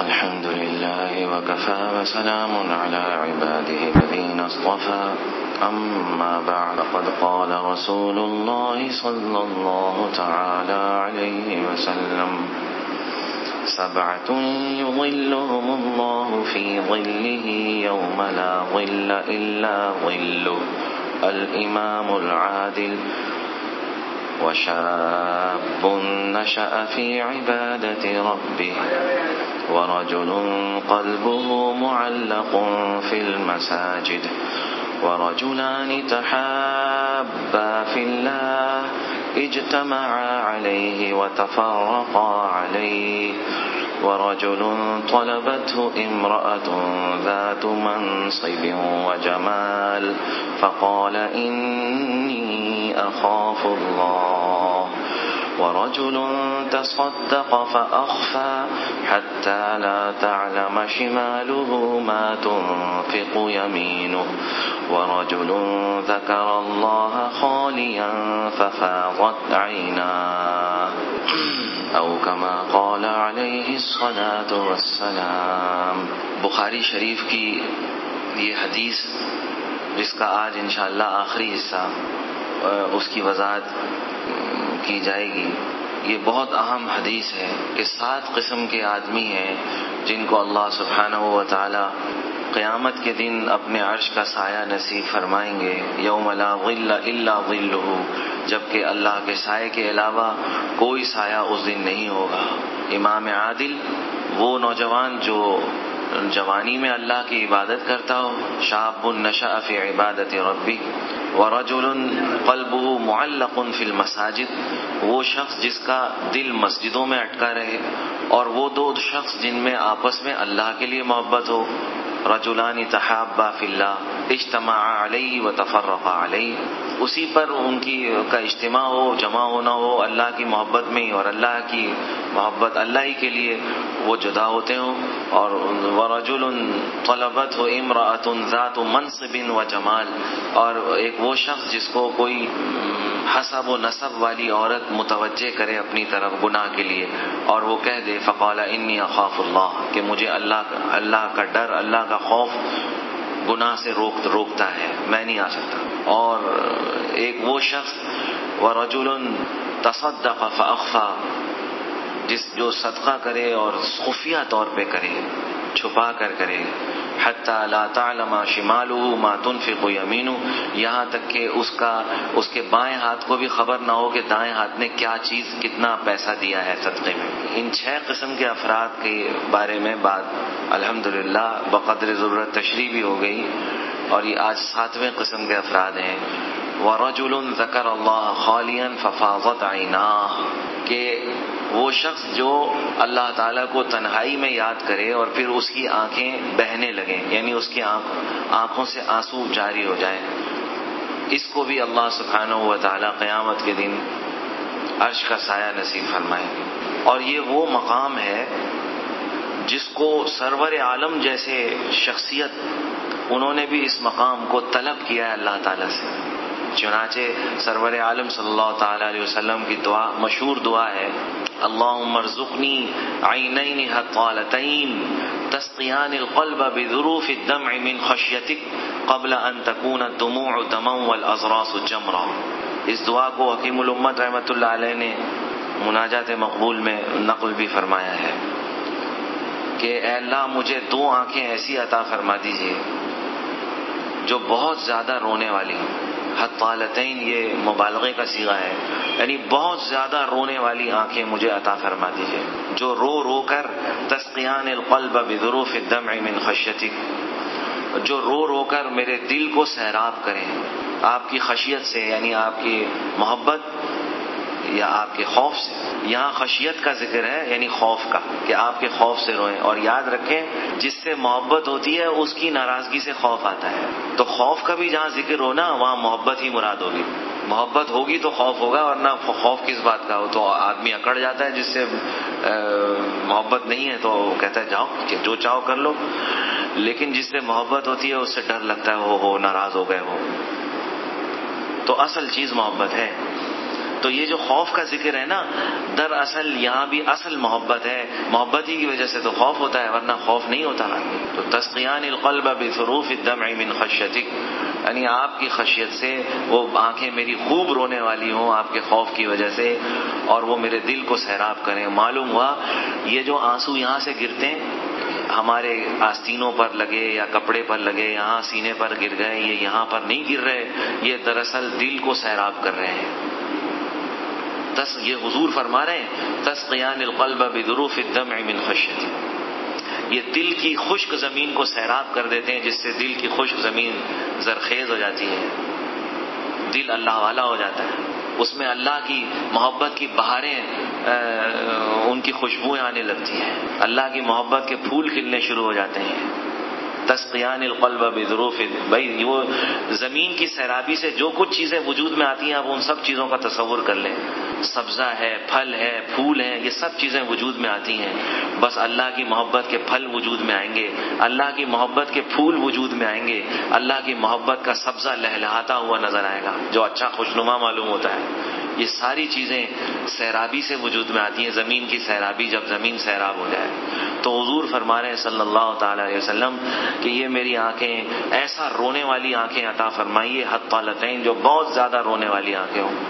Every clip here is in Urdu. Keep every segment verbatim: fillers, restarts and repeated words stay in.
الحمد لله وكفى وسلام على عباده الذين اصطفى أما بعد فقد قال رسول الله صلى الله تعالى عليه وسلم سبعة يظلهم الله في ظله يوم لا ظل إلا ظله الإمام العادل وشاب نشأ في عبادة ربه ورجل قلبه معلق في المساجد ورجلان تحابا في الله اجتمعا عليه وتفرقا عليه ورجل طلبته امرأة ذات منصب وجمال فقال إني أخاف الله ورجل تصدق فأخفى حتى لا تعلم شماله ما تنفق يمينه ورجل ذكر الله خاليا ففاضت عيناه أو كما قال عليه الصلاة والسلام. بخاری شریف کی یہ حدیث جس کا آج انشاءاللہ آخری حصہ اس کی وضاحت کی جائے گی. یہ بہت اہم حدیث ہے کہ سات قسم کے آدمی ہیں جن کو اللہ سبحانہ و تعالی قیامت کے دن اپنے عرش کا سایہ نصیب فرمائیں گے. یوم لا ظل الا ظلہ، جبکہ اللہ کے سائے کے علاوہ کوئی سایہ اس دن نہیں ہوگا. امام عادل وہ نوجوان جو جوانی میں اللہ کی عبادت کرتا ہو. شاب نشأ فی عبادت ربی ورجل قلبه معلق فی المساجد، وہ شخص جس کا دل مسجدوں میں اٹکا رہے. اور وہ دو شخص جن میں آپس میں اللہ کے لیے محبت ہو. رجلان تحابا فی اللہ اجتماعا علیہ وتفرقا علیہ، اسی پر ان کی کا اجتماع ہو، جمع ہونا ہو اللہ کی محبت میں، اور اللہ کی محبت اللہ ہی کے لیے وہ جدا ہوتے ہوں. اور ورجل طلبته امرأة ذات منصب و جمال، اور ایک وہ شخص جس کو کوئی حسب و نسب والی عورت متوجہ کرے اپنی طرف گناہ کے لیے، اور وہ کہہ دے فقال انی اخاف اللہ، کہ مجھے اللہ اللہ کا ڈر، اللہ کا خوف گناہ سے روک روکتا ہے، میں نہیں آ سکتا. اور ایک وہ شخص ورجل تصدق فاخفى، جس جو صدقہ کرے اور خفیہ طور پہ کرے، چھپا کر کرے. حتی لا تعلم شمالہ ما تنفق یمینہ، یہاں تک کہ اس کا اس کے بائیں ہاتھ کو بھی خبر نہ ہو کہ دائیں ہاتھ نے کیا چیز کتنا پیسہ دیا ہے صدقے میں. ان چھ قسم کے افراد کے بارے میں بات الحمدللہ بقدر ضرورت تشریح بھی ہو گئی، اور یہ آج ساتویں قسم کے افراد ہیں. ورجل ذکر اللہ خالیا ففاضت عیناہ، کہ وہ شخص جو اللہ تعالیٰ کو تنہائی میں یاد کرے اور پھر اس کی آنکھیں بہنے لگیں، یعنی اس کی آنکھ آنکھوں سے آنسو جاری ہو جائیں. اس کو بھی اللہ سبحانہ و تعالیٰ قیامت کے دن عرش کا سایہ نصیب فرمائیں گے. اور یہ وہ مقام ہے جس کو سرور عالم جیسے شخصیت انہوں نے بھی اس مقام کو طلب کیا ہے اللہ تعالیٰ سے. چنانچہ سرور عالم صلی اللہ تعالی علیہ وسلم کی دعا مشہور دعا ہے اللہم ارزقنی عینین حطالتین تسقیان القلب بذروف الدمع من خشیتک قبل ان تکون الدموع دما والاضراس جمرا. اس دعا کو حکیم الامت رحمۃ اللہ علیہ نے مناجات مقبول میں نقل بھی فرمایا ہے کہ اے اللہ مجھے دو آنکھیں ایسی عطا فرما دیجیے جو بہت زیادہ رونے والی ہوں. حطالتین یہ مبالغے کا صیغہ ہے، یعنی بہت زیادہ رونے والی آنکھیں مجھے عطا فرما دیجیے جو رو رو کر تسقیان القلب بظروف الدمع من خشیتک، جو رو رو کر میرے دل کو سیراب کریں آپ کی خشیت سے، یعنی آپ کی محبت یا آپ کے خوف سے. یہاں خشیت کا ذکر ہے یعنی خوف کا، کہ آپ کے خوف سے روئیں. اور یاد رکھیں جس سے محبت ہوتی ہے اس کی ناراضگی سے خوف آتا ہے، تو خوف کا بھی جہاں ذکر ہونا وہاں محبت ہی مراد ہوگی. محبت ہوگی تو خوف ہوگا، ورنہ خوف کس بات کا ہو. تو آدمی اکڑ جاتا ہے، جس سے محبت نہیں ہے تو کہتا ہے جاؤ جو چاہو کر لو. لیکن جس سے محبت ہوتی ہے اس سے ڈر لگتا ہے، ہو ہو ناراض ہو گئے ہو. تو اصل چیز محبت ہے. تو یہ جو خوف کا ذکر ہے نا، دراصل یہاں بھی اصل محبت ہے، محبت ہی کی وجہ سے تو خوف ہوتا ہے، ورنہ خوف نہیں ہوتا آدمی. تو تسقیان القلب بظروف الدمع من خشیتک، یعنی آپ کی خشیت سے وہ آنکھیں میری خوب رونے والی ہوں آپ کے خوف کی وجہ سے، اور وہ میرے دل کو سیراب کریں. معلوم ہوا یہ جو آنسو یہاں سے گرتے ہیں ہمارے آستینوں پر لگے یا کپڑے پر لگے، یہاں سینے پر گر گئے، یہ یہاں پر نہیں گر رہے، یہ دراصل دل کو سیراب کر رہے ہیں. تس یہ حضور فرما رہے ہیں تسقیان القلب بظروف الدمع من خشیتک، یہ دل کی خشک زمین کو سیراب کر دیتے ہیں، جس سے دل کی خشک زمین زرخیز ہو جاتی ہے، دل اللہ والا ہو جاتا ہے، اس میں اللہ کی محبت کی بہاریں ان کی خوشبوئیں آنے لگتی ہیں، اللہ کی محبت کے پھول کھلنے شروع ہو جاتے ہیں. تسقیان القلب بظروف، بھائی وہ زمین کی سیرابی سے جو کچھ چیزیں وجود میں آتی ہیں آپ ان سب چیزوں کا تصور کر لیں، سبزہ ہے، پھل ہے، پھول ہیں، یہ سب چیزیں وجود میں آتی ہیں، بس اللہ کی محبت کے پھل وجود میں آئیں گے، اللہ کی محبت کے پھول وجود میں آئیں گے، اللہ کی محبت کا سبزہ لہلہاتا ہوا نظر آئے گا جو اچھا خوشنما معلوم ہوتا ہے. یہ ساری چیزیں سیرابی سے وجود میں آتی ہیں، زمین کی سیرابی، جب زمین سیراب ہو جائے. تو حضور فرما رہے ہیں صلی اللہ تعالی علیہ وسلم کہ یہ میری آنکھیں ایسا رونے والی آنکھیں عطا فرمائیے، حطالتین، جو بہت زیادہ رونے والی آنکھیں ہوں،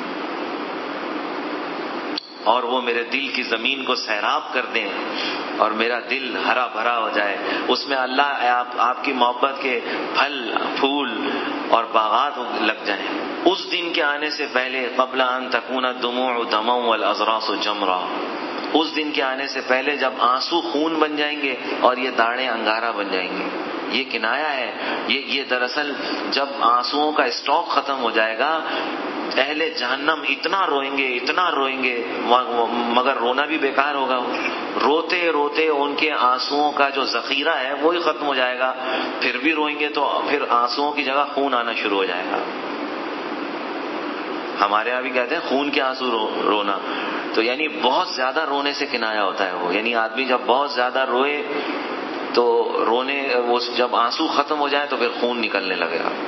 اور وہ میرے دل کی زمین کو سیراب کر دیں اور میرا دل ہرا بھرا ہو جائے، اس میں اللہ آپ, آپ کی محبت کے پھل پھول اور باغات لگ جائیں. اس دن کے آنے سے پہلے قبل ان تکون الدموع دما والاضراس جمرا، اس دن کے آنے سے پہلے جب آنسو خون بن جائیں گے اور یہ داڑیں انگارہ بن جائیں گے. یہ کنایا ہے، یہ یہ دراصل جب آنسوؤں کا اسٹاک ختم ہو جائے گا اہل جہنم اتنا روئیں گے اتنا روئیں گے، مگر رونا بھی بیکار ہوگا، روتے روتے ان کے آنسوؤں کا جو ذخیرہ ہے وہی ختم ہو جائے گا، پھر بھی روئیں گے تو پھر آنسوؤں کی جگہ خون آنا شروع ہو جائے گا. ہمارے یہاں بھی کہتے ہیں خون کے آنسو رو, رونا تو یعنی بہت زیادہ رونے سے کنایا ہوتا ہے وہ، یعنی آدمی جب بہت زیادہ روئے تو رونے وہ جب آنسو ختم ہو جائے تو پھر خون نکلنے لگے گا.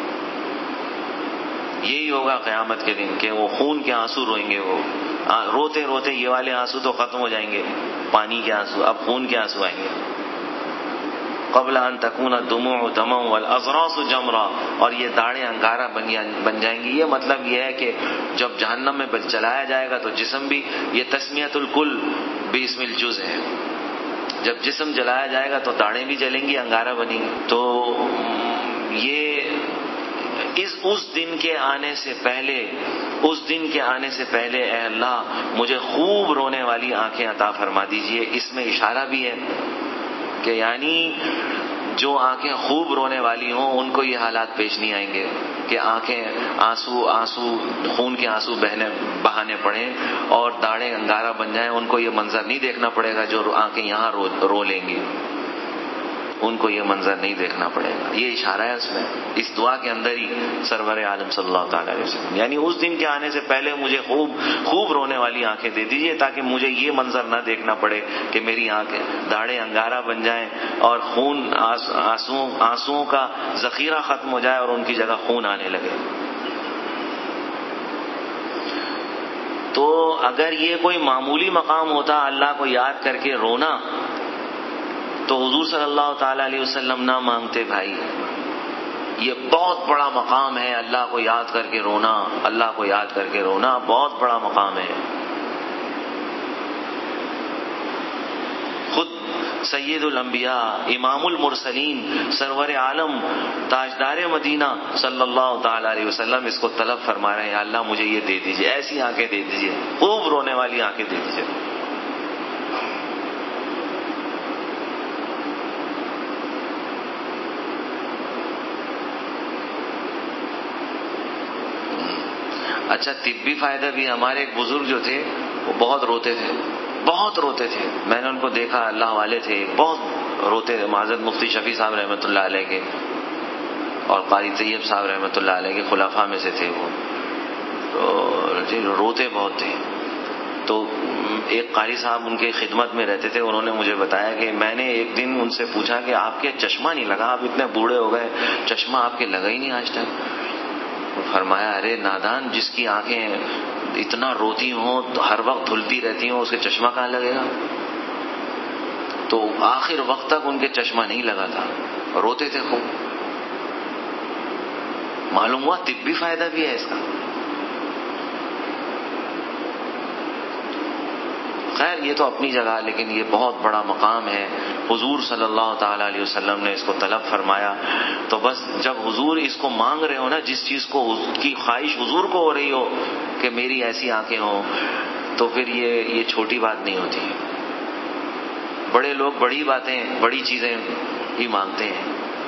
یہی ہوگا قیامت کے دن کہ وہ خون کے آنسو روئیں گے، وہ روتے روتے یہ والے آنسو تو ختم ہو جائیں گے پانی کے آنسو، اب خون کے آنسو آئیں گے. قبل ان تکون الدموع دما والاضراس جمرا، اور یہ داڑیں انگارہ بن جائیں گی. یہ مطلب یہ ہے کہ جب جہنم میں جلایا جائے گا تو جسم بھی، یہ تسمیۃ الکل باسم الجز ہے، جب جسم جلایا جائے گا تو داڑیں بھی جلیں گی، انگارہ بنیں گی. تو یہ اس اس دن کے آنے سے پہلے اس دن کے آنے سے پہلے اے اللہ مجھے خوب رونے والی آنکھیں عطا فرما دیجئے. اس میں اشارہ بھی ہے کہ یعنی جو آنکھیں خوب رونے والی ہوں ان کو یہ حالات پیش نہیں آئیں گے کہ آنکھیں آنسو آنسو خون کے آنسو بہنے بہانے پڑیں اور داڑیں انگارہ بن جائیں. ان کو یہ منظر نہیں دیکھنا پڑے گا جو آنکھیں یہاں رو, رو لیں گی، ان کو یہ منظر نہیں دیکھنا پڑے گا. یہ اشارہ ہے اس میں، اس دعا کے اندر ہی سرور عالم صلی اللہ تعالی علیہ وسلم، یعنی اس دن کے آنے سے پہلے مجھے خوب خوب رونے والی آنکھیں دے دیجئے تاکہ مجھے یہ منظر نہ دیکھنا پڑے کہ میری آنکھیں داڑیں انگارہ بن جائیں اور خون آنسو آنسوؤں کا ذخیرہ ختم ہو جائے اور ان کی جگہ خون آنے لگے. تو اگر یہ کوئی معمولی مقام ہوتا اللہ کو یاد کر کے رونا تو حضور صلی اللہ تعالی علیہ وسلم نہ مانگتے بھائی. یہ بہت بڑا مقام ہے، اللہ کو یاد کر کے رونا، اللہ کو یاد کر کے رونا بہت بڑا مقام ہے. خود سید الانبیاء امام المرسلین سرور عالم تاجدار مدینہ صلی اللہ تعالی علیہ وسلم اس کو طلب فرما رہے ہیں، اللہ مجھے یہ دے دیجئے، ایسی آنکھیں دے دیجئے، خوب رونے والی آنکھیں دے دیجئے. اچھا طبی فائدہ بھی، ہمارے ایک بزرگ جو تھے وہ بہت روتے تھے، بہت روتے تھے، میں نے ان کو دیکھا، اللہ والے تھے، بہت روتے تھے. معزز مفتی شفیع صاحب رحمۃ اللہ علیہ کے اور قاری طیب صاحب رحمۃ اللہ علیہ کے خلفاء میں سے تھے وہ، تو روتے بہت تھے. تو ایک قاری صاحب ان کے خدمت میں رہتے تھے، انہوں نے مجھے بتایا کہ میں نے ایک دن ان سے پوچھا کہ آپ کے چشمہ نہیں لگا، آپ اتنے بوڑھے ہو گئے چشمہ آپ کے لگا ہی نہیں آج تک. فرمایا ارے نادان، جس کی آنکھیں اتنا روتی ہوں تو ہر وقت دھلتی رہتی ہوں، اس کے چشمہ کہاں لگے گا؟ تو آخر وقت تک ان کے چشمہ نہیں لگا تھا، روتے تھے خوب. معلوم ہوا طبی فائدہ بھی ہے اس کا. خیر یہ تو اپنی جگہ، لیکن یہ بہت بڑا مقام ہے. حضور صلی اللہ تعالی علیہ وسلم نے اس کو طلب فرمایا. تو بس جب حضور اس کو مانگ رہے ہو نا، جس چیز کو کی خواہش حضور کو ہو رہی ہو کہ میری ایسی آنکھیں ہوں، تو پھر یہ یہ چھوٹی بات نہیں ہوتی. بڑے لوگ بڑی باتیں، بڑی چیزیں ہی مانگتے ہیں.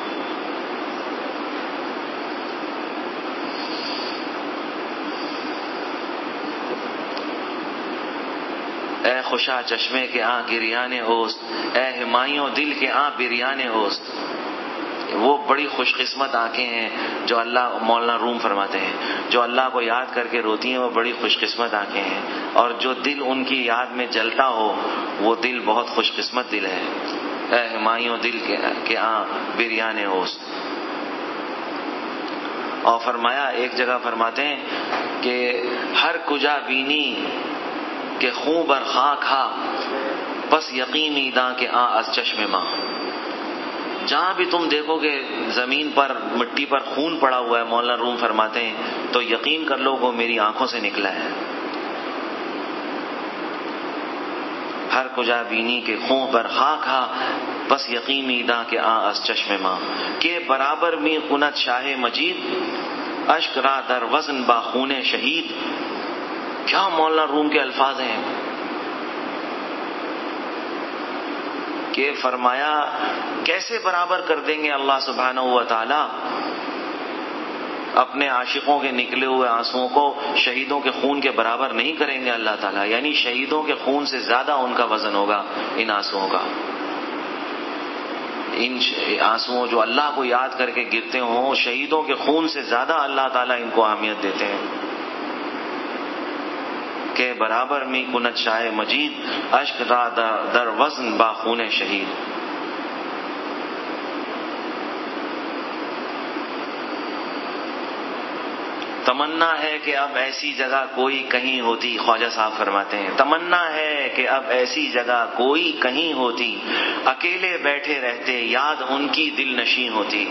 اے خوشا چشمے کے آں گریان اوست، اے ہمایوں دل کے آں بریان اوست. وہ بڑی خوش قسمت آنکھیں ہیں جو اللہ، مولانا روم فرماتے ہیں، جو اللہ کو یاد کر کے روتی ہیں، وہ بڑی خوش قسمت آنکھیں ہیں. اور جو دل ان کی یاد میں جلتا ہو وہ دل بہت خوش قسمت دل ہے. اے ہمایوں دل کے آں بریان اوست. اور فرمایا ایک جگہ فرماتے ہیں کہ ہر کجا بینی کہ خوں بر خاک ہا، بس یقینی داں کہ آ از چشم ماں. جہاں بھی تم دیکھو گے زمین پر، مٹی پر خون پڑا ہوا ہے، مولانا روم فرماتے ہیں تو یقین کر لو وہ میری آنکھوں سے نکلا ہے. ہر کجا بینی کے خوں پر خاک ہا، بس یقینی داں کہ آ از چشم ماں. کہ برابر می کنت شاہ مجید، اشک را در وزن با خون شہید. کیا مولانا روم کے الفاظ ہیں کہ فرمایا کیسے برابر کر دیں گے اللہ سبحانہ و تعالی اپنے عاشقوں کے نکلے ہوئے آنسوؤں کو شہیدوں کے خون کے برابر نہیں کریں گے اللہ تعالیٰ. یعنی شہیدوں کے خون سے زیادہ ان کا وزن ہوگا ان آنسوؤں کا. ان آنسوؤں جو اللہ کو یاد کر کے گرتے ہوں، شہیدوں کے خون سے زیادہ اللہ تعالیٰ ان کو اہمیت دیتے ہیں. کہ برابر می کنت شاہ مجید، اشک را در وزن با خون شہید. تمنا ہے کہ اب ایسی جگہ کوئی کہیں ہوتی. خواجہ صاحب فرماتے ہیں تمنا ہے کہ اب ایسی جگہ کوئی کہیں ہوتی، اکیلے بیٹھے رہتے یاد ان کی دل نشین ہوتی.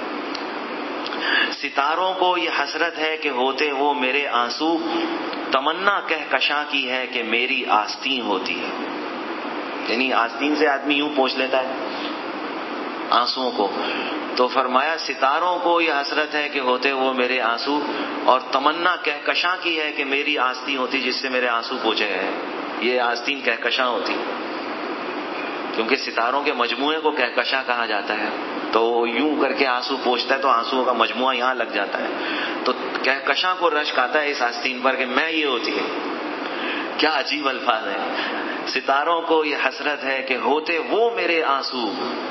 ستاروں کو یہ حسرت ہے کہ ہوتے وہ میرے آنسو، تمنا کہکشاں کی ہے کہ میری آستین ہوتی. یعنی آستین سے آدمی یوں پوچھ لیتا ہے آنسوؤں کو. تو فرمایا ستاروں کو یہ حسرت ہے کہ ہوتے وہ میرے آنسو، اور تمنا کہکشاں کی ہے کہ میری آستین ہوتی جس سے میرے آنسو پوچھے گئے. یہ آستین کہکشاں ہوتی کیونکہ ستاروں کے مجموعے کو کہکشاں کہا جاتا ہے. تو یوں کر کے آنسو پوچھتا ہے تو آنسوؤں کا مجموعہ یہاں لگ جاتا ہے. تو کہکشاں کو رشک آتا ہے اس آستین پر کہ میں یہ ہوتی ہے. کیا عجیب الفاظ ہیں. ستاروں کو یہ حسرت ہے کہ ہوتے وہ میرے آنسو،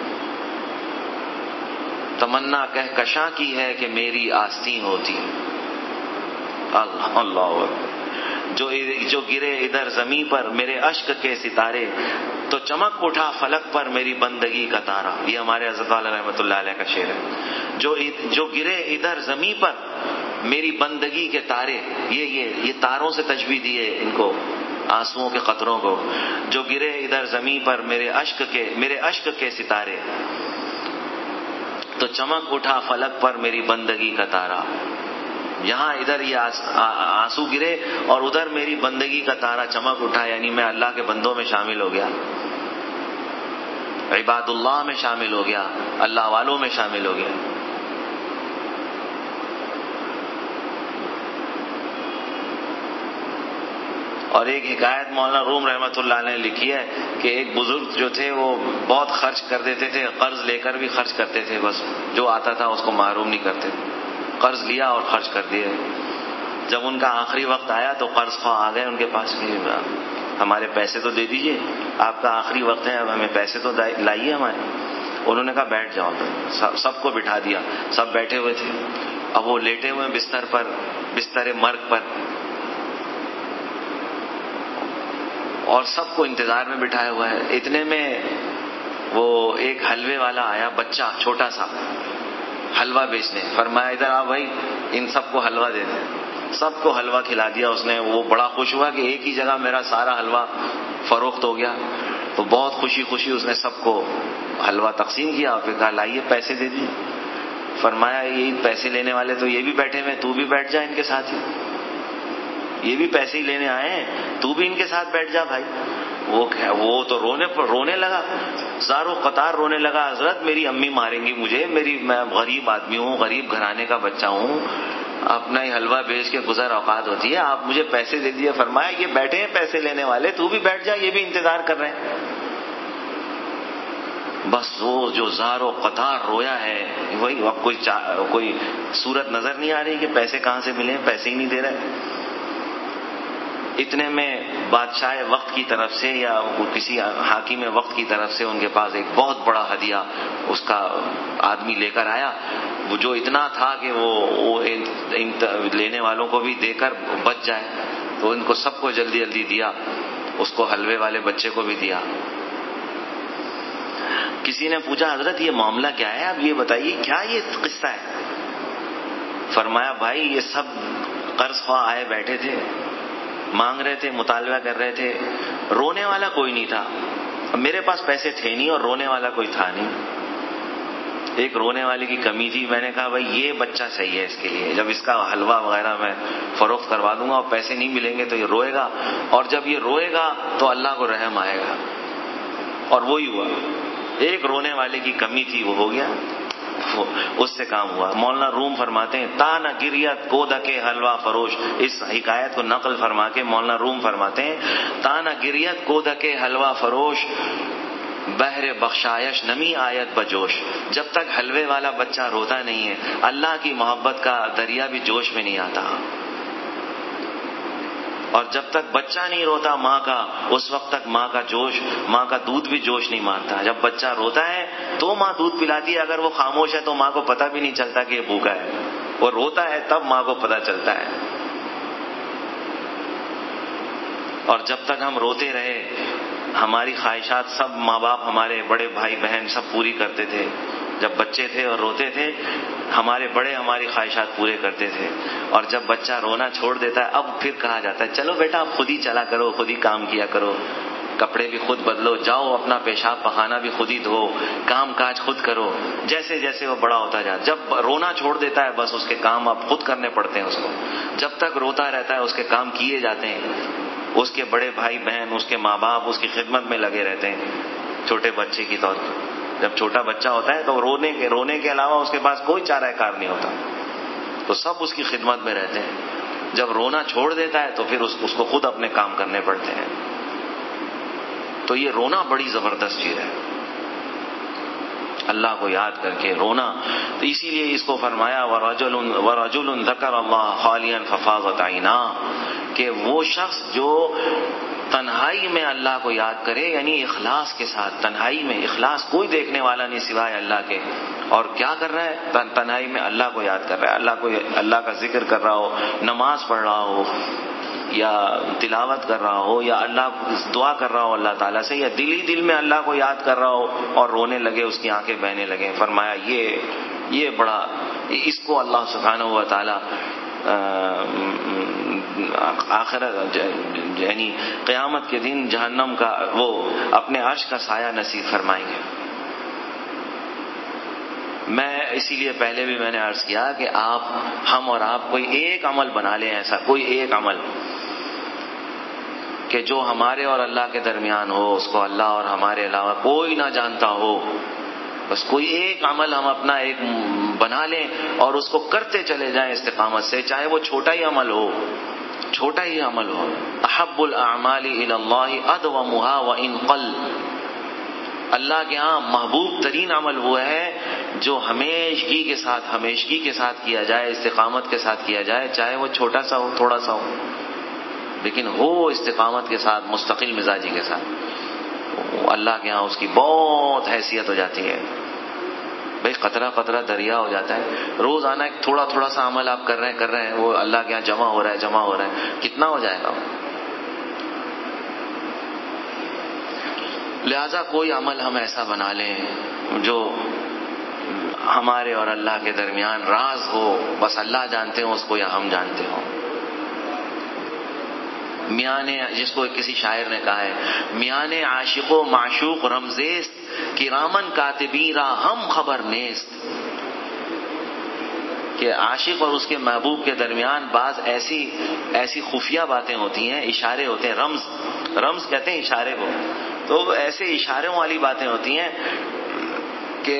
تمنا کہکشاں کی ہے کہ میری آستین ہوتی. اللہ اللہ. جو جو گرے ادھر زمین پر میرے اشک کے ستارے، تو چمک اٹھا فلک پر میری بندگی کا تارا. یہ ہمارے حضرت والا رحمۃ اللہ علیہ کا شعر ہے. جو جو گرے ادھر زمین پر میری بندگی کے تارے. یہ یہ یہ تاروں سے تشبیہ دی ہے ان کو، آنسوؤں کے قطروں کو. جو گرے ادھر زمین پر میرے اشک کے میرے اشک کے ستارے، تو چمک اٹھا فلک پر میری بندگی کا تارا. یہاں ادھر یہ آنسو گرے اور ادھر میری بندگی کا تارا چمک اٹھا. یعنی میں اللہ کے بندوں میں شامل ہو گیا، عباد اللہ میں شامل ہو گیا، اللہ والوں میں شامل ہو گیا. اور ایک حکایت مولانا روم رحمۃ اللہ علیہ نے لکھی ہے کہ ایک بزرگ جو تھے وہ بہت خرچ کر دیتے تھے، قرض لے کر بھی خرچ کرتے تھے، بس جو آتا تھا اس کو محروم نہیں کرتے. قرض لیا اور خرچ کر دیے. جب ان کا آخری وقت آیا تو قرض خواہ آ گئے ان کے پاس کہ ہمارے پیسے تو دے دیجئے، آپ کا آخری وقت ہے، اب ہمیں پیسے تو لائیے ہمارے. انہوں نے کہا بیٹھ جاؤ. سب کو بٹھا دیا، سب بیٹھے ہوئے تھے. اب وہ لیٹے ہوئے بستر پر، بستر مرگ پر، اور سب کو انتظار میں بٹھایا ہوا ہے. اتنے میں وہ ایک حلوے والا آیا، بچہ چھوٹا سا، حلوہ بیچنے. فرمایا ادھر آ بھائی، ان سب کو حلوہ دے دیں. سب کو حلوہ کھلا دیا اس نے. وہ بڑا خوش ہوا کہ ایک ہی جگہ میرا سارا حلوہ فروخت ہو گیا. تو بہت خوشی خوشی اس نے سب کو حلوہ تقسیم کیا اور پھر کہا لائیے پیسے دے دیجیے. فرمایا یہ پیسے لینے والے تو یہ بھی بیٹھے ہوئے, تو بھی بیٹھ جا ان کے ساتھ ہی, یہ بھی پیسے ہی لینے آئے ہیں, تو بھی ان کے ساتھ بیٹھ جا بھائی. وہ وہ تو رونے پر رونے لگا, زارو قطار رونے لگا, حضرت میری امی ماریں گی مجھے, میری میں غریب آدمی ہوں, غریب گھرانے کا بچہ ہوں, اپنا ہی حلوہ بیچ کے گزر اوقات ہوتی ہے, آپ مجھے پیسے دے دیے. فرمایا یہ بیٹھے ہیں پیسے لینے والے, تو بھی بیٹھ جا, یہ بھی انتظار کر رہے ہیں. بس وہ جو زار و قطار رویا ہے, وہی اب کوئی کوئی صورت نظر نہیں آ رہی کہ پیسے کہاں سے ملیں, پیسے ہی نہیں دے رہے. اتنے میں بادشاہ وقت کی طرف سے یا کسی حاکم وقت کی طرف سے ان کے پاس ایک بہت بڑا ہدیہ اس کا آدمی لے کر آیا, وہ جو اتنا تھا کہ وہ, وہ ان لینے والوں کو بھی دے کر بچ جائے. تو ان کو سب کو جلدی جلدی دیا, اس کو حلوے والے بچے کو بھی دیا. کسی نے پوچھا حضرت یہ معاملہ کیا ہے, آپ یہ بتائیے کیا یہ قصہ ہے. فرمایا بھائی یہ سب قرض خواہ آئے بیٹھے تھے, مانگ رہے تھے, مطالبہ کر رہے تھے, رونے والا کوئی نہیں تھا. میرے پاس پیسے تھے نہیں اور رونے والا کوئی تھا نہیں. ایک رونے والے کی کمی تھی. میں نے کہا بھائی یہ بچہ صحیح ہے اس کے لیے, جب اس کا حلوہ وغیرہ میں فروخت کروا دوں گا اور پیسے نہیں ملیں گے تو یہ روئے گا, اور جب یہ روئے گا تو اللہ کو رحم آئے گا. اور وہی ہوا, ایک رونے والے کی کمی تھی, وہ ہو گیا, اس سے کام ہوا. مولانا روم فرماتے ہیں تانا گریت کودکے حلوہ فروش, اس حکایت کو نقل فرما کے مولانا روم فرماتے ہیں تانا گریت کودکے حلوہ فروش بہر بخشایش نمی آیت بجوش. جب تک حلوے والا بچہ روتا نہیں ہے اللہ کی محبت کا دریا بھی جوش میں نہیں آتا. اور جب تک بچہ نہیں روتا ماں کا, اس وقت تک ماں کا جوش, ماں کا دودھ بھی جوش نہیں مارتا. جب بچہ روتا ہے تو ماں دودھ پلاتی ہے, اگر وہ خاموش ہے تو ماں کو پتہ بھی نہیں چلتا کہ یہ بھوکا ہے. وہ روتا ہے تب ماں کو پتہ چلتا ہے. اور جب تک ہم روتے رہے ہماری خواہشات سب ماں باپ, ہمارے بڑے بھائی بہن سب پوری کرتے تھے. جب بچے تھے اور روتے تھے ہمارے بڑے ہماری خواہشات پورے کرتے تھے. اور جب بچہ رونا چھوڑ دیتا ہے اب پھر کہا جاتا ہے چلو بیٹا آپ خود ہی چلا کرو, خود ہی کام کیا کرو, کپڑے بھی خود بدلو, جاؤ اپنا پیشاب پخانا بھی خود ہی دھو, کام کاج خود کرو. جیسے جیسے وہ بڑا ہوتا جاتا, جب رونا چھوڑ دیتا ہے بس اس کے کام اب خود کرنے پڑتے ہیں اس کو. جب تک روتا رہتا ہے اس کے کام کیے جاتے ہیں, اس کے بڑے بھائی بہن, اس کے ماں باپ اس کی خدمت میں لگے رہتے ہیں چھوٹے بچے کی طور پر. جب چھوٹا بچہ ہوتا ہے تو رونے کے رونے کے علاوہ اس کے پاس کوئی چارہ کار نہیں ہوتا, تو سب اس کی خدمت میں رہتے ہیں. جب رونا چھوڑ دیتا ہے تو پھر اس, اس کو خود اپنے کام کرنے پڑتے ہیں. تو یہ رونا بڑی زبردست چیز ہے, اللہ کو یاد کر کے رونا. تو اسی لیے اس کو فرمایا وَرَجُلٌ وَرَجُلٌ ذَكَرَ اللَّهَ خَالِيًا فَفَاضَتْ عَيْنَاهُ, کہ وہ شخص جو تنہائی میں اللہ کو یاد کرے, یعنی اخلاص کے ساتھ. تنہائی میں اخلاص, کوئی دیکھنے والا نہیں سوائے اللہ کے, اور کیا کر رہا ہے تنہائی میں اللہ کو یاد کر رہا ہے, اللہ کو اللہ کا ذکر کر رہا ہو, نماز پڑھ رہا ہو یا تلاوت کر رہا ہو یا اللہ دعا کر رہا ہو اللہ تعالیٰ سے, یا دل ہی دل میں اللہ کو یاد کر رہا ہو اور رونے لگے, اس کی آنکھیں بہنے لگے. فرمایا یہ یہ بڑا, اس کو اللہ سبحانہ و تعالیٰ آخرت یعنی قیامت کے دن جہنم کا وہ اپنے عرش کا سایہ نصیب فرمائیں گے. میں اسی لیے پہلے بھی میں نے عرض کیا کہ آپ ہم اور آپ کوئی ایک عمل بنا لیں, ایسا کوئی ایک عمل کہ جو ہمارے اور اللہ کے درمیان ہو, اس کو اللہ اور ہمارے علاوہ کوئی نہ جانتا ہو. بس کوئی ایک عمل ہم اپنا ایک بنا لیں اور اس کو کرتے چلے جائیں استقامت سے, چاہے وہ چھوٹا ہی عمل ہو, چھوٹا ہی عمل ہو. احب الاعمال الی اللہ ادومھا وان قل, اللہ کے ہاں محبوب ترین عمل وہ ہے جو ہمیشگی کے ساتھ ہمیشگی کے ساتھ کیا جائے, استقامت کے ساتھ کیا جائے, چاہے وہ چھوٹا سا ہو, تھوڑا سا ہو, لیکن ہو استقامت کے ساتھ, مستقل مزاجی کے ساتھ. اللہ کے ہاں اس کی بہت حیثیت ہو جاتی ہے. بھائی قطرہ قطرہ دریا ہو جاتا ہے. روزانہ ایک تھوڑا تھوڑا سا عمل آپ کر رہے ہیں کر رہے ہیں وہ اللہ کے ہاں جمع ہو رہا ہے جمع ہو رہا ہے, کتنا ہو جائے گا. لہذا کوئی عمل ہم ایسا بنا لیں جو ہمارے اور اللہ کے درمیان راز ہو, بس اللہ جانتے ہوں اس کو یا ہم جانتے ہوں. میان جس کو کسی شاعر نے کہا ہے میان عاشق و معشوق رمزیست کرامن کاتبین را ہم خبر نیست، کہ عاشق اور اس کے محبوب کے درمیان بعض ایسی ایسی خفیہ باتیں ہوتی ہیں، اشارے ہوتے ہیں، رمز رمز کہتے ہیں اشارے کو، تو ایسے اشاروں والی باتیں ہوتی ہیں کہ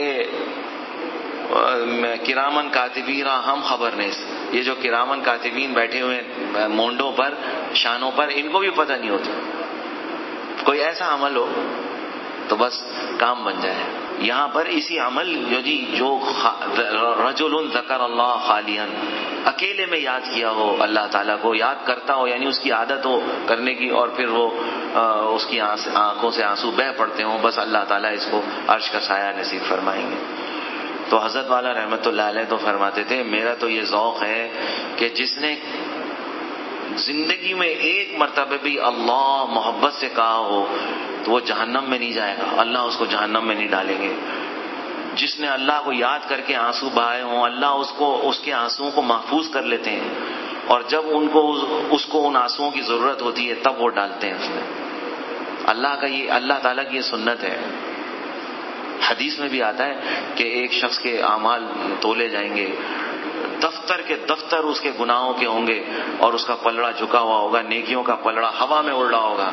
کرامن کاتبین ہم خبر نیست، یہ جو کرامن کاتبین بیٹھے ہوئے مونڈوں پر شانوں پر، ان کو بھی پتہ نہیں ہوتا. کوئی ایسا عمل ہو تو بس کام بن جائے. یہاں پر اسی عمل جو جی جو رجل ذکر اللہ خالیا، اکیلے میں یاد کیا ہو اللہ تعالیٰ کو، یاد کرتا ہو، یعنی اس کی عادت ہو کرنے کی، اور پھر وہ اس کی آنکھوں سے آنسو بہہ پڑتے ہوں، بس اللہ تعالیٰ اس کو عرش کا سایہ نصیب فرمائیں گے. تو حضرت والا رحمت اللہ علیہ تو فرماتے تھے میرا تو یہ ذوق ہے کہ جس نے زندگی میں ایک مرتبہ بھی اللہ محبت سے کہا ہو تو وہ جہنم میں نہیں جائے گا، اللہ اس کو جہنم میں نہیں ڈالیں گے. جس نے اللہ کو یاد کر کے آنسو بہائے ہوں، اللہ اس کو اس کے آنسوؤں کو محفوظ کر لیتے ہیں، اور جب ان کو اس کو ان آنسوؤں کی ضرورت ہوتی ہے تب وہ ڈالتے ہیں اس میں. اللہ کا یہ اللہ تعالیٰ کی یہ سنت ہے. حدیث میں بھی آتا ہے کہ ایک شخص کے اعمال تولے جائیں گے، دفتر کے دفتر اس کے گناہوں کے ہوں گے، اور اس کا پلڑا جھکا ہوا ہوگا، نیکیوں کا پلڑا ہوا میں اڑ رہا ہوگا.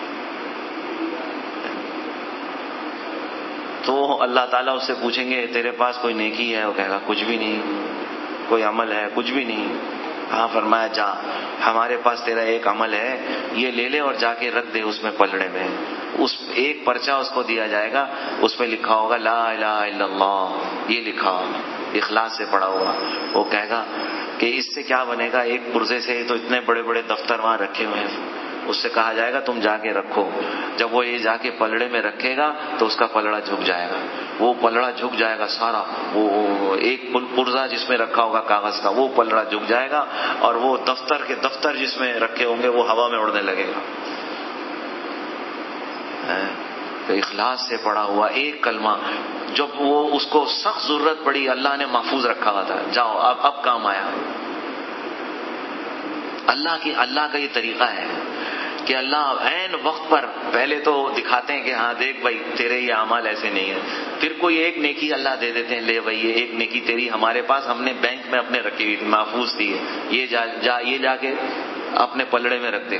تو اللہ تعالیٰ اس سے پوچھیں گے تیرے پاس کوئی نیکی ہے؟ وہ کہے گا کچھ بھی نہیں. کوئی عمل ہے؟ کچھ بھی نہیں. ہاں فرمایا جا ہمارے پاس تیرا ایک عمل ہے، یہ لے لے اور جا کے رکھ دے اس میں پلڑے میں. اس ایک پرچہ اس کو دیا جائے گا، اس پہ لکھا ہوگا لا الہ الا اللہ، یہ لکھا ہوگا اخلاص سے پڑا ہوا. وہ کہے گا کہ اس سے کیا بنے گا، ایک پرزے سے تو اتنے بڑے بڑے دفتر وہاں رکھے ہوئے ہیں. اس سے کہا جائے گا تم جا کے رکھو. جب وہ یہ جا کے پلڑے میں رکھے گا تو اس کا پلڑا جھک جائے گا، وہ پلڑا جھک جائے گا سارا، وہ ایک پرزہ جس میں رکھا ہوگا کاغذ کا وہ پلڑا جھک جائے گا، اور وہ دفتر کے دفتر جس میں رکھے ہوں گے وہ ہوا میں اڑنے لگے گا. تو اخلاص سے پڑا ہوا ایک کلمہ، جب وہ اس کو سخت ضرورت پڑی اللہ نے محفوظ رکھا ہوا تھا، جاؤ اب اب کام آیا. اللہ کی اللہ کا یہ طریقہ ہے کہ اللہ عین وقت پر پہلے تو دکھاتے ہیں کہ ہاں دیکھ بھائی تیرے یہ اعمال ایسے نہیں ہیں، پھر کوئی ایک نیکی اللہ دے دیتے ہیں، لے بھائی یہ ایک نیکی تیری ہمارے پاس ہم نے بینک میں اپنے رکھی ہوئی تھی، محفوظ تھی، یہ جا, جا یہ جا کے اپنے پلڑے میں رکھ دے.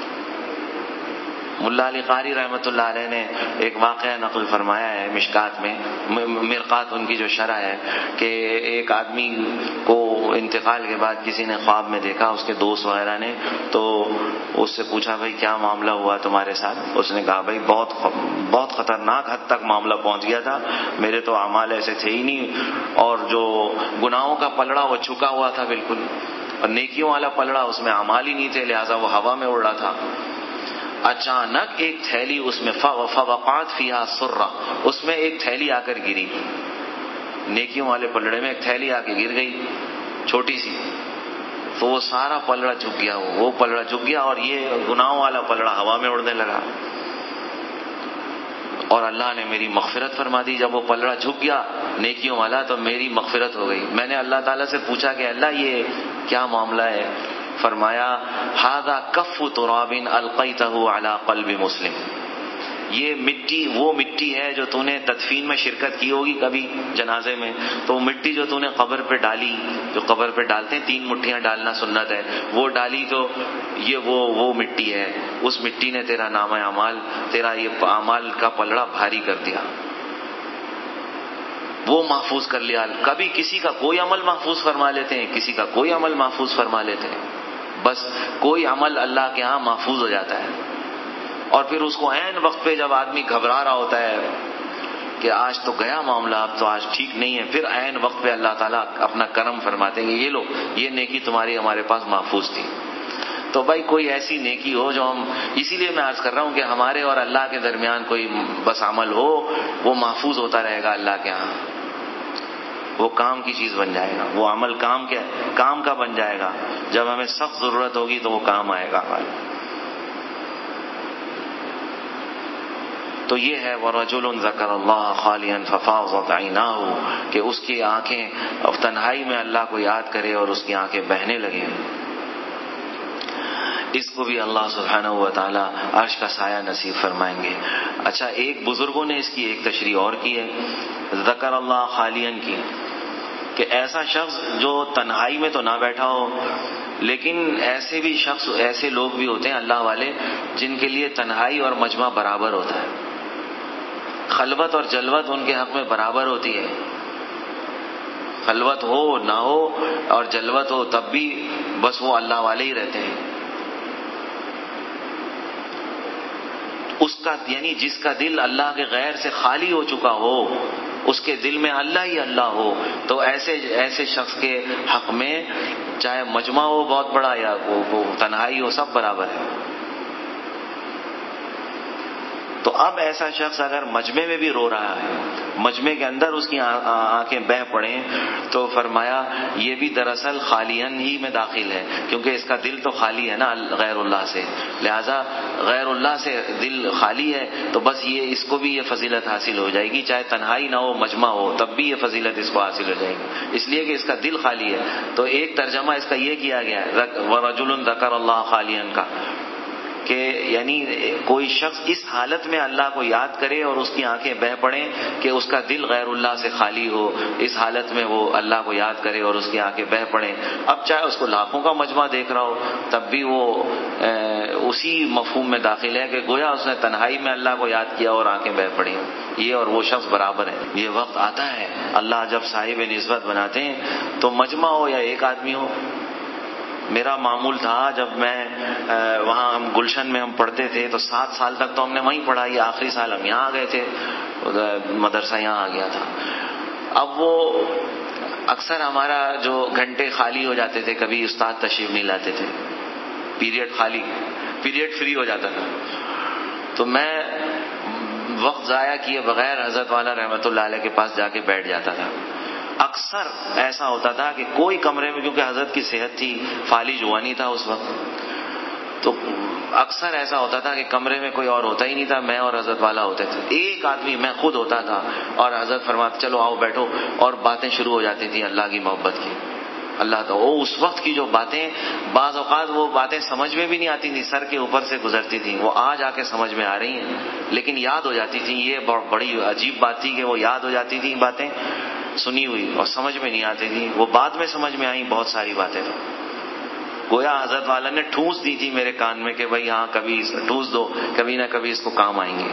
ملا علی قاری رحمۃ اللہ علیہ نے ایک واقعہ نقل فرمایا ہے مشکات میں، مرقات ان کی جو شرح ہے، کہ ایک آدمی کو انتقال کے بعد کسی نے خواب میں دیکھا، اس کے دوست وغیرہ نے، تو اس سے پوچھا بھائی کیا معاملہ ہوا تمہارے ساتھ؟ اس نے کہا بھائی بہت بہت خطرناک حد تک معاملہ پہنچ گیا تھا، میرے تو اعمال ایسے تھے ہی نہیں، اور جو گناہوں کا پلڑا وہ چھکا ہوا تھا بالکل، اور نیکیوں والا پلڑا اس میں اعمال ہی نہیں تھے، لہٰذا وہ ہوا میں اڑ رہا تھا. اچانک ایک تھیلی اس میں فوقعت فیہا سرہ، اس میں ایک تھیلی آ کر گری، نیکیوں والے پلڑے میں ایک تھیلی آ کے گر گئی چھوٹی سی، تو وہ سارا پلڑا جھک گیا، وہ پلڑا جھک گیا اور یہ گناہوں والا پلڑا ہوا میں اڑنے لگا. اور اللہ نے میری مغفرت فرما دی. جب وہ پلڑا جھک گیا نیکیوں والا تو میری مغفرت ہو گئی. میں نے اللہ تعالیٰ سے پوچھا کہ اللہ یہ کیا معاملہ ہے؟ فرمایا ھذا کف تراب القیتہ علی قلب مسلم، یہ مٹی وہ مٹی ہے جو تو نے تدفین میں شرکت کی ہوگی کبھی جنازے میں، تو وہ مٹی جو تو نے قبر پہ ڈالی، جو قبر پہ ڈالتے ہیں تین مٹھیاں ڈالنا سنت ہے، وہ ڈالی تو یہ وہ وہ مٹی ہے، اس مٹی نے تیرا نامہ اعمال، تیرا یہ اعمال کا پلڑا بھاری کر دیا، وہ محفوظ کر لیا. کبھی کسی کا کوئی عمل محفوظ فرما لیتے ہیں، کسی کا کوئی عمل محفوظ فرما لیتے ہیں، بس کوئی عمل اللہ کے ہاں محفوظ ہو جاتا ہے. اور پھر اس کو عین وقت پہ جب آدمی گھبرا رہا ہوتا ہے کہ آج تو گیا معاملہ، اب تو آج ٹھیک نہیں ہے، پھر عین وقت پہ اللہ تعالیٰ اپنا کرم فرماتے ہیں، یہ لو یہ نیکی تمہاری ہمارے پاس محفوظ تھی. تو بھائی کوئی ایسی نیکی ہو جو ہم، اسی لیے میں عرض کر رہا ہوں کہ ہمارے اور اللہ کے درمیان کوئی بس عمل ہو، وہ محفوظ ہوتا رہے گا اللہ کے ہاں، وہ کام کی چیز بن جائے گا، وہ عمل کام کے کام کا بن جائے گا، جب ہمیں سخت ضرورت ہوگی تو وہ کام آئے گا. تو یہ ہے وَرَجُلٌ ذَكَرَ اللَّهَ خَالِيًا فَفَاضَتْ عَيْنَاهُ، کہ اس کی آنکھیں اب تنہائی میں اللہ کو یاد کرے اور اس کی آنکھیں بہنے لگیں. اس کو بھی اللہ سبحانہ و تعالی عرش کا سایہ نصیب فرمائیں گے. اچھا، ایک بزرگوں نے اس کی ایک تشریح اور کی ہے، ذکر اللہ خالین کی، کہ ایسا شخص جو تنہائی میں تو نہ بیٹھا ہو، لیکن ایسے بھی شخص، ایسے لوگ بھی ہوتے ہیں اللہ والے جن کے لیے تنہائی اور مجمع برابر ہوتا ہے. خلوت اور جلوت ان کے حق میں برابر ہوتی ہے. خلوت ہو نہ ہو اور جلوت ہو تب بھی بس وہ اللہ والے ہی رہتے ہیں. اس کا یعنی جس کا دل اللہ کے غیر سے خالی ہو چکا ہو، اس کے دل میں اللہ ہی اللہ ہو، تو ایسے ایسے شخص کے حق میں چاہے مجمع ہو بہت بڑا یا وہ, وہ تنہائی ہو، سب برابر ہے. تو اب ایسا شخص اگر مجمع میں بھی رو رہا ہے، مجمع کے اندر اس کی آنکھیں بہہ پڑیں، تو فرمایا یہ بھی دراصل خالین ہی میں داخل ہے، کیونکہ اس کا دل تو خالی ہے نا غیر اللہ سے، لہذا غیر اللہ سے دل خالی ہے تو بس یہ اس کو بھی یہ فضیلت حاصل ہو جائے گی، چاہے تنہائی نہ ہو مجمع ہو تب بھی یہ فضیلت اس کو حاصل ہو جائے گی، اس لیے کہ اس کا دل خالی ہے. تو ایک ترجمہ اس کا یہ کیا گیا ہے وَرَجُلٌ ذَكَرَ اللَّهَ خَالِيًا کا، کہ یعنی کوئی شخص اس حالت میں اللہ کو یاد کرے اور اس کی آنکھیں بہہ پڑیں کہ اس کا دل غیر اللہ سے خالی ہو، اس حالت میں وہ اللہ کو یاد کرے اور اس کی آنکھیں بہہ پڑیں. اب چاہے اس کو لاکھوں کا مجمع دیکھ رہا ہو تب بھی وہ اسی مفہوم میں داخل ہے کہ گویا اس نے تنہائی میں اللہ کو یاد کیا اور آنکھیں بہہ پڑی، یہ اور وہ شخص برابر ہے. یہ وقت آتا ہے اللہ جب صاحب نسبت بناتے ہیں تو مجمع ہو یا ایک آدمی ہو. میرا معمول تھا جب میں وہاں ہم گلشن میں ہم پڑھتے تھے تو سات سال تک تو ہم نے وہیں پڑھا، یہ آخری سال ہم یہاں آ گئے تھے، مدرسہ یہاں آ گیا تھا. اب وہ اکثر ہمارا جو گھنٹے خالی ہو جاتے تھے، کبھی استاد تشریف نہیں لاتے تھے، پیریڈ خالی، پیریڈ فری ہو جاتا تھا، تو میں وقت ضائع کیے بغیر حضرت والا رحمت اللہ علیہ کے پاس جا کے بیٹھ جاتا تھا. اکثر ایسا ہوتا تھا کہ کوئی کمرے میں، کیونکہ حضرت کی صحت تھی، فالج ہوا نہیں تھا اس وقت، تو اکثر ایسا ہوتا تھا کہ کمرے میں کوئی اور ہوتا ہی نہیں تھا، میں اور حضرت والا ہوتے تھے. ایک آدمی میں خود ہوتا تھا اور حضرت فرماتے چلو آؤ بیٹھو، اور باتیں شروع ہو جاتی تھیں اللہ کی محبت کی. اللہ تو وہ اس وقت کی جو باتیں، بعض اوقات وہ باتیں سمجھ میں بھی نہیں آتی تھیں، سر کے اوپر سے گزرتی تھیں، وہ آج آ کے سمجھ میں آ رہی ہیں لیکن یاد ہو جاتی تھیں. یہ بڑی عجیب بات تھی کہ وہ یاد ہو جاتی تھیں باتیں سنی ہوئی اور سمجھ میں نہیں آتی تھی، وہ بعد میں سمجھ میں آئیں بہت ساری باتیں. تو گویا حضرت والا نے ٹھونس دی تھی میرے کان میں کہ بھائی ہاں کبھی ٹھونس دو، کبھی نہ کبھی اس کو کام آئیں گے.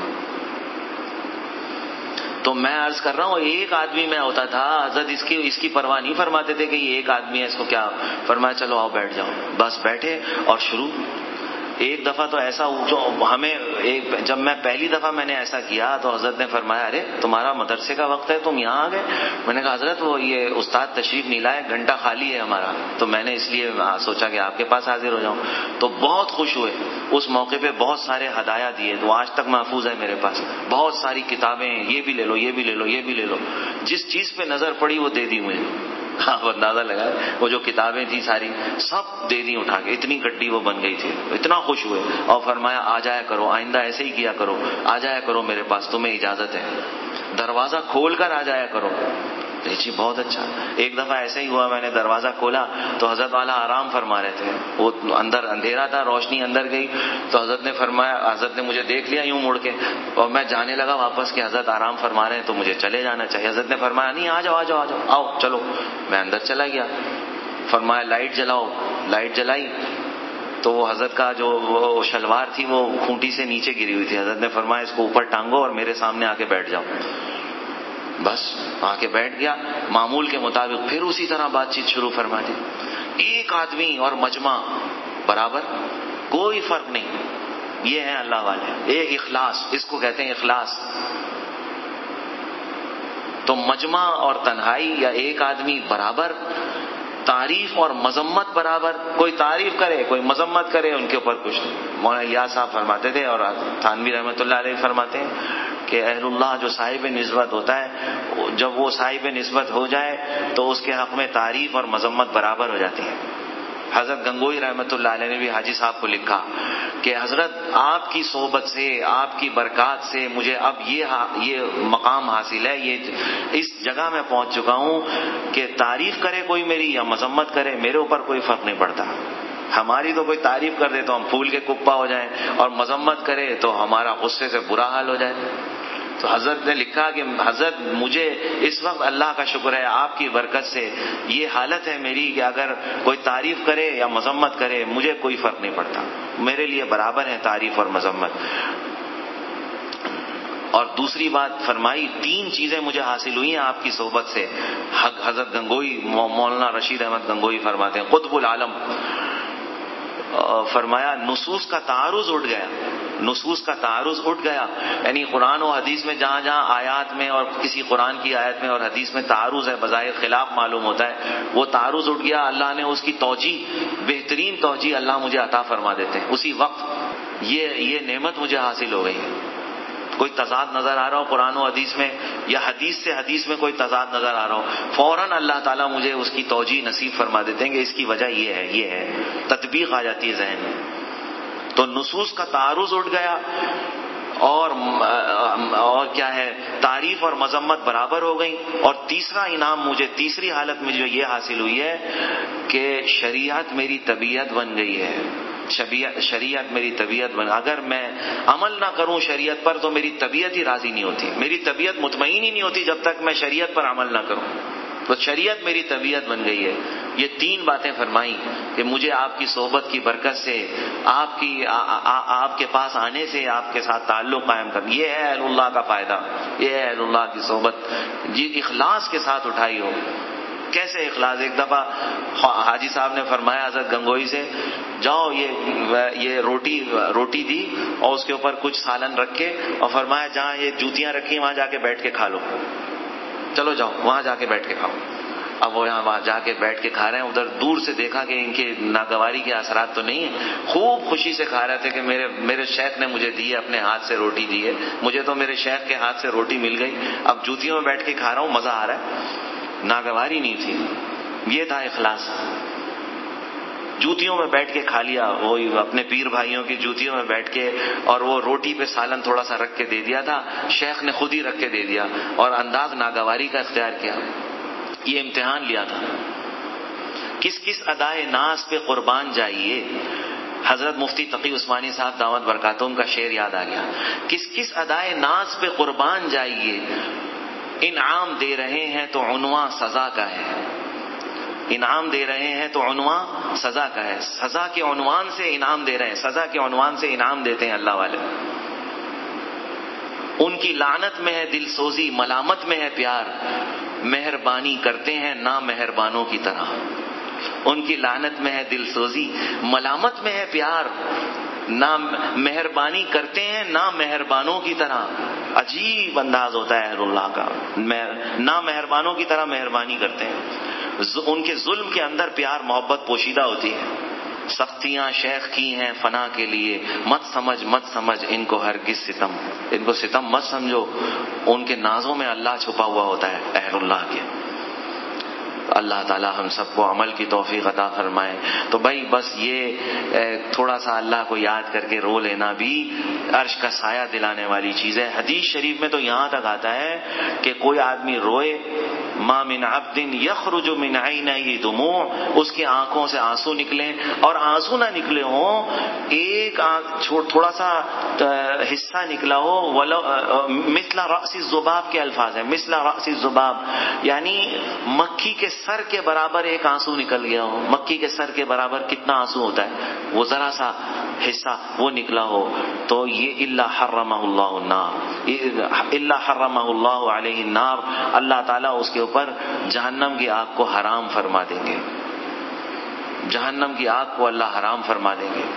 تو میں عرض کر رہا ہوں ایک آدمی میں ہوتا تھا، حضرت اس کی اس کی پرواہ نہیں فرماتے تھے کہ یہ ایک آدمی ہے اس کو کیا، فرمایا چلو آؤ بیٹھ جاؤ، بس بیٹھے اور شروع. ایک دفعہ تو ایسا جو ہمیں ایک جب میں پہلی دفعہ میں نے ایسا کیا تو حضرت نے فرمایا ارے تمہارا مدرسے کا وقت ہے تم یہاں آ گئے. میں نے کہا حضرت وہ یہ استاد تشریف نہیں لائے، گھنٹہ خالی ہے ہمارا، تو میں نے اس لیے سوچا کہ آپ کے پاس حاضر ہو جاؤں. تو بہت خوش ہوئے اس موقع پہ، بہت سارے ہدایہ دیے، تو آج تک محفوظ ہے میرے پاس. بہت ساری کتابیں، یہ بھی لے لو یہ بھی لے لو یہ بھی لے لو، جس چیز پہ نظر پڑی وہ دے دی مجھے. آپ اندازہ لگا وہ جو کتابیں تھیں ساری سب دے دی اٹھا کے، اتنی گڈی وہ بن گئی تھی. اتنا خوش ہوئے اور فرمایا آ جایا کرو، آئندہ ایسے ہی کیا کرو، آ جایا کرو میرے پاس، تمہیں اجازت ہے، دروازہ کھول کر آ جایا کرو. جی بہت اچھا. ایک دفعہ ایسے ہی ہوا، میں نے دروازہ کھولا تو حضرت والا آرام فرما رہے تھے، وہ اندر اندھیرا تھا، روشنی اندر گئی تو حضرت نے فرمایا، حضرت نے مجھے دیکھ لیا یوں مڑ کے اور میں جانے لگا واپس کہ حضرت آرام فرما رہے ہیں تو مجھے چلے جانا چاہیے. حضرت نے فرمایا نہیں آ جاؤ آ جاؤ آ جاؤ آؤ چلو. میں اندر چلا گیا، فرمایا لائٹ جلاؤ، لائٹ جلائی تو وہ حضرت کا جو وہ شلوار تھی وہ کھونٹی سے نیچے گری ہوئی تھی. حضرت نے فرمایا اس کو اوپر ٹانگو اور میرے سامنے آ کے بیٹھ جاؤ. بس آ کے بیٹھ گیا معمول کے مطابق، پھر اسی طرح بات چیت شروع فرما دی. ایک آدمی اور مجمع برابر، کوئی فرق نہیں. یہ ہے اللہ والے، ایک اخلاص، اس کو کہتے ہیں اخلاص. تو مجمع اور تنہائی یا ایک آدمی برابر، تعریف اور مذمت برابر. کوئی تعریف کرے کوئی مذمت کرے، ان کے اوپر کچھ نہیں. مولانا یا صاحب فرماتے تھے اور تھانوی رحمۃ اللہ علیہ فرماتے ہیں کہ اہل اللہ جو صاحب نسبت ہوتا ہے، جب وہ صاحب نسبت ہو جائے تو اس کے حق میں تعریف اور مذمت برابر ہو جاتی ہے. حضرت گنگوئی رحمۃ اللہ علیہ نے بھی حاجی صاحب کو لکھا کہ حضرت آپ کی صحبت سے، آپ کی برکات سے مجھے اب یہ یہ مقام حاصل ہے، یہ اس جگہ میں پہنچ چکا ہوں کہ تعریف کرے کوئی میری یا مذمت کرے، میرے اوپر کوئی فرق نہیں پڑتا. ہماری تو کوئی تعریف کر دے تو ہم پھول کے کپا ہو جائیں، اور مذمت کرے تو ہمارا غصے سے برا حال ہو جائے. تو حضرت نے لکھا کہ حضرت مجھے اس وقت اللہ کا شکر ہے آپ کی برکت سے یہ حالت ہے میری کہ اگر کوئی تعریف کرے یا مذمت کرے مجھے کوئی فرق نہیں پڑتا، میرے لیے برابر ہے تعریف اور مذمت. اور دوسری بات فرمائی، تین چیزیں مجھے حاصل ہوئی ہیں آپ کی صحبت سے. حضرت گنگوئی مولانا رشید احمد گنگوئی فرماتے ہیں، قطب العالم، فرمایا نصوص کا تعارض اٹھ گیا، نصوص کا تعارض اٹھ گیا یعنی قرآن و حدیث میں جہاں جہاں آیات میں اور کسی قرآن کی آیت میں اور حدیث میں تعارض ہے، بظاہر خلاف معلوم ہوتا ہے، وہ تعارض اٹھ گیا. اللہ نے اس کی توجیہ، بہترین توجیہ اللہ مجھے عطا فرما دیتے ہیں اسی وقت. یہ یہ نعمت مجھے حاصل ہو گئی ہے. کوئی تضاد نظر آ رہا ہو قرآن و حدیث میں، یا حدیث سے حدیث میں کوئی تضاد نظر آ رہا ہو، فوراً اللہ تعالیٰ مجھے اس کی توجیہ نصیب فرما دیتے ہیں کہ اس کی وجہ یہ ہے، یہ ہے، تطبیق آ جاتی ہے ذہن میں. تو نصوص کا تعارض اٹھ گیا، اور اور کیا ہے، تعریف اور مذمت برابر ہو گئی. اور تیسرا انعام مجھے تیسری حالت میں جو یہ حاصل ہوئی ہے کہ شریعت میری طبیعت بن گئی ہے. شریعت میری طبیعت بن، اگر میں عمل نہ کروں شریعت پر تو میری طبیعت ہی راضی نہیں ہوتی، میری طبیعت مطمئن ہی نہیں ہوتی جب تک میں شریعت پر عمل نہ کروں. تو شریعت میری طبیعت بن گئی ہے. یہ تین باتیں فرمائی کہ مجھے آپ کی صحبت کی برکت سے، آپ کی آ, آ, آپ کے پاس آنے سے، آپ کے ساتھ تعلق قائم کر، یہ ہے اہل اللہ کا فائدہ، یہ ہے اہل اللہ کی صحبت. جی اخلاص کے ساتھ اٹھائی ہو. کیسے اخلاص؟ ایک دفعہ حاجی صاحب نے فرمایا حضرت گنگوئی سے، جاؤ یہ یہ روٹی روٹی دی اور اس کے اوپر کچھ سالن رکھ کے، اور فرمایا جہاں یہ جوتیاں رکھی وہاں جا کے بیٹھ کے کھا لو، چلو جاؤ وہاں جا کے بیٹھ کے کھاؤ. اب وہ یہاں وہاں جا کے بیٹھ کے کھا رہے ہیں. ادھر دور سے دیکھا کہ ان کے ناگواری کے اثرات تو نہیں ہیں، خوب خوشی سے کھا رہے تھے کہ میرے میرے شیخ نے مجھے دی ہے، اپنے ہاتھ سے روٹی دی ہے، مجھے تو میرے شیخ کے ہاتھ سے روٹی مل گئی، اب جوتیوں میں بیٹھ کے کھا رہا ہوں، مزہ آ رہا ہے. ناگواری نہیں تھی. یہ تھا اخلاص. جوتیوں میں بیٹھ کے کھا لیا، وہ اپنے پیر بھائیوں کی جوتیوں میں بیٹھ کے، اور وہ روٹی پہ سالن تھوڑا سا رکھ کے دے دیا تھا، شیخ نے خود ہی رکھ کے دے دیا، اور انداز ناگواری کا اختیار کیا. یہ امتحان لیا تھا. کس کس ادائے ناز پہ قربان جائیے. حضرت مفتی تقی عثمانی صاحب دعوت برکاتہم کا شعر یاد آ گیا. کس کس ادائے ناز پہ قربان جائیے، انعام دے رہے ہیں تو عنواں سزا کا ہے. انعام دے رہے ہیں تو عنوان سزا کا ہے. سزا کے عنوان سے انعام دے رہے ہیں، سزا کے عنوان سے انعام دیتے ہیں اللہ والے. ان کی لعنت میں ہے دل سوزی، ملامت میں ہے پیار، مہربانی کرتے ہیں نا مہربانوں کی طرح. ان کی لعنت میں ہے دل سوزی، ملامت میں ہے پیار، نہ مہربانی کرتے ہیں نہ مہربانوں کی طرح. عجیب انداز ہوتا ہے اہل اللہ کا. نہ مہربانوں کی طرح مہربانی کرتے ہیں. ان کے ظلم کے اندر پیار محبت پوشیدہ ہوتی ہے. سختیاں شیخ کی ہیں فنا کے لیے، مت سمجھ مت سمجھ ان کو ہرگز ستم. ان کو ستم مت سمجھو، ان کے نازوں میں اللہ چھپا ہوا ہوتا ہے اہل اللہ کے. اللہ تعالی ہم سب کو عمل کی توفیق عطا فرمائے. تو بھائی بس یہ تھوڑا سا اللہ کو یاد کر کے رو لینا بھی عرش کا سایہ دلانے والی چیز ہے. حدیث شریف میں تو یہاں تک آتا ہے کہ کوئی آدمی روئے، ما من عبد یخرج من عینیہ دموع، اس کی آنکھوں سے آنسو نکلیں، اور آنسو نہ نکلے ہوں، ایک آنکھ تھوڑا سا حصہ نکلا ہو، مثل رأس الذباب کے الفاظ ہیں، مثل رأس الذباب، یعنی مکھی کے سر کے برابر ایک آنسو نکل گیا ہو. مکھی کے سر کے برابر کتنا آنسو ہوتا ہے، وہ ذرا سا حصہ وہ نکلا ہو، تو یہ الا حرمہ اللہ النار، الا حرمہ اللہ علیہ النار، اللہ تعالیٰ اس کے اوپر جہنم کی آگ کو حرام فرما دیں گے. جہنم کی آگ کو اللہ حرام فرما دیں گے.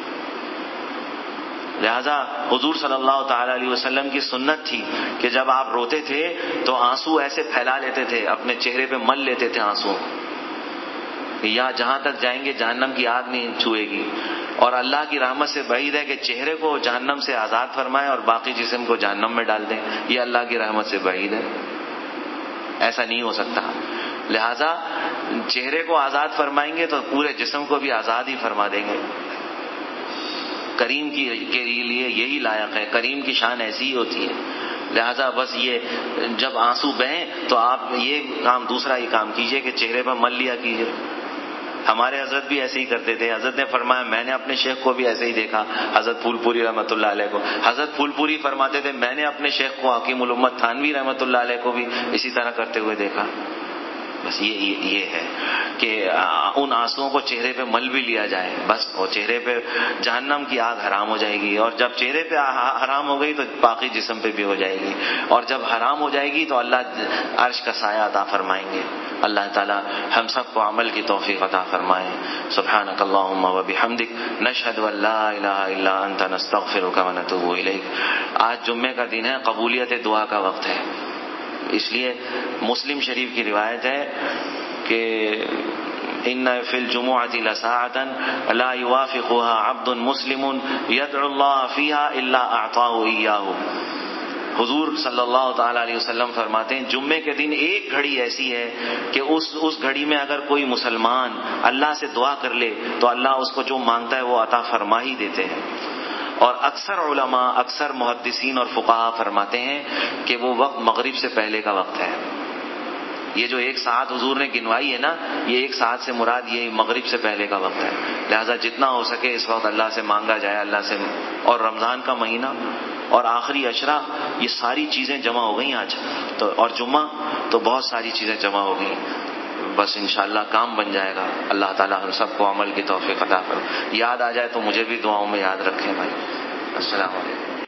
لہذا حضور صلی اللہ تعالی علیہ وسلم کی سنت تھی کہ جب آپ روتے تھے تو آنسو ایسے پھیلا لیتے تھے، اپنے چہرے پہ مل لیتے تھے آنسو، یا جہاں تک جائیں گے جہنم کی آگ نہیں چھوئے گی. اور اللہ کی رحمت سے بعید ہے کہ چہرے کو جہنم سے آزاد فرمائے اور باقی جسم کو جہنم میں ڈال دیں. یہ اللہ کی رحمت سے بعید ہے، ایسا نہیں ہو سکتا. لہذا چہرے کو آزاد فرمائیں گے تو پورے جسم کو بھی آزاد ہی فرما دیں گے. کریم کی کے لیے یہی لائق ہے، کریم کی شان ایسی ہی ہوتی ہے. لہذا بس یہ جب آنسو بہیں تو آپ یہ کام دوسرا ہی کام کیجئے کہ چہرے پر مل لیا کیجئے. ہمارے حضرت بھی ایسے ہی کرتے تھے. حضرت نے فرمایا میں نے اپنے شیخ کو بھی ایسے ہی دیکھا, حضرت پھول پوری رحمۃ اللہ علیہ کو. حضرت پھول پوری فرماتے تھے میں نے اپنے شیخ کو حکیم الامت تھانوی رحمۃ اللہ علیہ کو بھی اسی طرح کرتے ہوئے دیکھا. بس یہ یہ, یہ ہے کہ ان آنسوؤں کو چہرے پہ مل بھی لیا جائے, بس اور چہرے پہ جہنم کی آگ حرام ہو جائے گی, اور جب چہرے پہ حرام ہو گئی تو باقی جسم پہ بھی ہو جائے گی, اور جب حرام ہو جائے گی تو اللہ عرش کا سایہ عطا فرمائیں گے. اللہ تعالی ہم سب کو عمل کی توفیق عطا فرمائے. سبحانک اللہم و بحمدک نشہد ان لا الہ الا انت نستغفرک و نتوب الیک. آج جمعے کا دن ہے, قبولیت دعا کا وقت ہے. اس لیے مسلم شریف کی روایت ہے کہ ان فی الجمعۃ لساعۃ لا یوافقها عبد مسلم یدعو اللہ فیہا الا اعطاہ ایاہ. حضور صلی اللہ تعالی علیہ وسلم فرماتے ہیں جمعے کے دن ایک گھڑی ایسی ہے کہ اس اس گھڑی میں اگر کوئی مسلمان اللہ سے دعا کر لے تو اللہ اس کو جو مانگتا ہے وہ عطا فرما ہی دیتے ہیں. اور اکثر علماء, اکثر محدثین اور فقہا فرماتے ہیں کہ وہ وقت مغرب سے پہلے کا وقت ہے. یہ جو ایک ساعت حضور نے گنوائی ہے نا, یہ ایک ساعت سے مراد یہ مغرب سے پہلے کا وقت ہے. لہذا جتنا ہو سکے اس وقت اللہ سے مانگا جائے, اللہ سے. اور رمضان کا مہینہ اور آخری عشرہ, یہ ساری چیزیں جمع ہو گئیں آج تو, اور جمعہ تو بہت ساری چیزیں جمع ہو گئیں. بس انشاءاللہ کام بن جائے گا. اللہ تعالی ہم سب کو عمل کی توفیق عطا فرمائے. یاد آ جائے تو مجھے بھی دعاؤں میں یاد رکھیں بھائی. السلام علیکم.